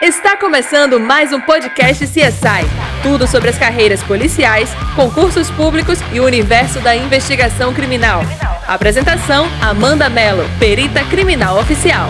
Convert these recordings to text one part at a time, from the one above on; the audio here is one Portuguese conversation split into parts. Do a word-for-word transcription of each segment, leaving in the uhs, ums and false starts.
Está começando mais um podcast C S I. Tudo sobre as carreiras policiais, concursos públicos e o universo da investigação criminal. Apresentação: Amanda Mello, perita criminal oficial.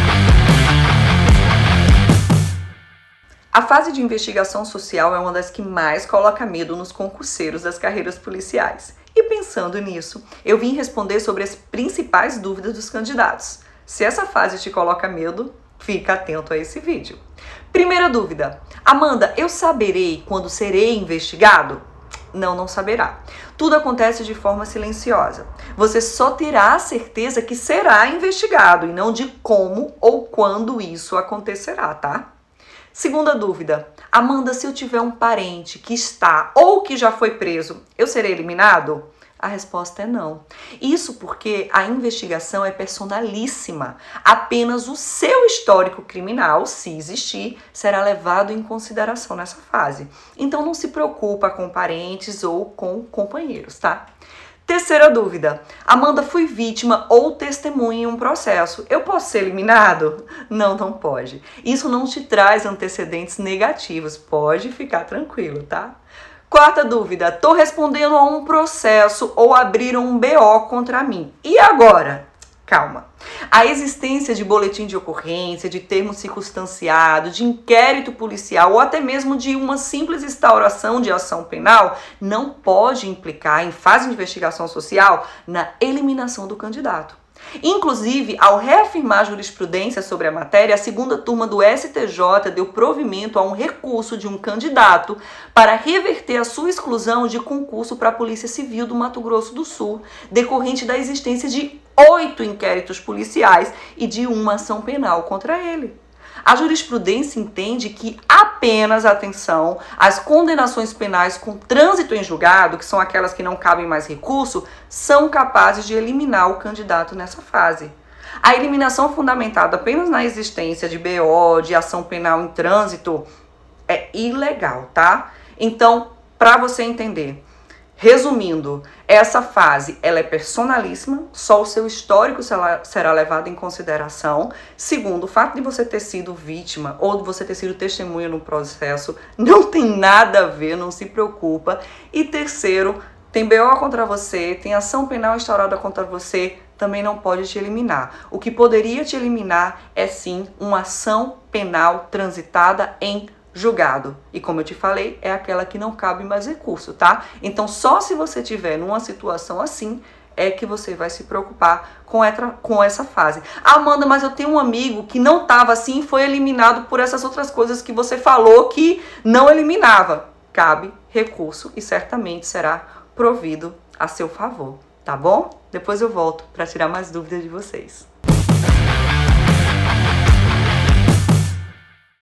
A fase de investigação social é uma das que mais coloca medo nos concurseiros das carreiras policiais. E pensando nisso, eu vim responder sobre as principais dúvidas dos candidatos. Se essa fase te coloca medo, fica atento a esse vídeo. Primeira dúvida: Amanda, eu saberei quando serei investigado? Não, não saberá. Tudo acontece de forma silenciosa. Você só terá a certeza que será investigado e não de como ou quando isso acontecerá, tá? Segunda dúvida: Amanda, se eu tiver um parente que está ou que já foi preso, eu serei eliminado? A resposta é não. Isso porque a investigação é personalíssima. Apenas o seu histórico criminal, se existir, será levado em consideração nessa fase. Então não se preocupa com parentes ou com companheiros, tá? Terceira dúvida: Amanda, fui vítima ou testemunha em um processo. Eu posso ser eliminado? Não, não pode. Isso não te traz antecedentes negativos. Pode ficar tranquilo, tá? Quarta dúvida: tô respondendo a um processo ou abriram um B O contra mim. E agora? Calma. A existência de boletim de ocorrência, de termo circunstanciado, de inquérito policial ou até mesmo de uma simples instauração de ação penal não pode implicar, em fase de investigação social, na eliminação do candidato. Inclusive, ao reafirmar a jurisprudência sobre a matéria, a segunda turma do S T J deu provimento a um recurso de um candidato para reverter a sua exclusão de concurso para a Polícia Civil do Mato Grosso do Sul, decorrente da existência de oito inquéritos policiais e de uma ação penal contra ele. A jurisprudência entende que apenas, atenção, as condenações penais com trânsito em julgado, que são aquelas que não cabem mais recurso, são capazes de eliminar o candidato nessa fase. A eliminação fundamentada apenas na existência de B O, de ação penal em trânsito, é ilegal, tá? Então, para você entender, resumindo, essa fase ela é personalíssima, só o seu histórico será levado em consideração. Segundo, o fato de você ter sido vítima ou de você ter sido testemunha no processo não tem nada a ver, não se preocupa. E terceiro, tem B O contra você, tem ação penal instaurada contra você, também não pode te eliminar. O que poderia te eliminar é sim uma ação penal transitada em julgado. E como eu te falei, é aquela que não cabe mais recurso, tá? Então só se você tiver numa situação assim é que você vai se preocupar com essa, com essa fase. Ah, Amanda, mas eu tenho um amigo que não estava assim e foi eliminado por essas outras coisas que você falou que não eliminava. Cabe recurso e certamente será provido a seu favor, tá bom? Depois eu volto para tirar mais dúvidas de vocês.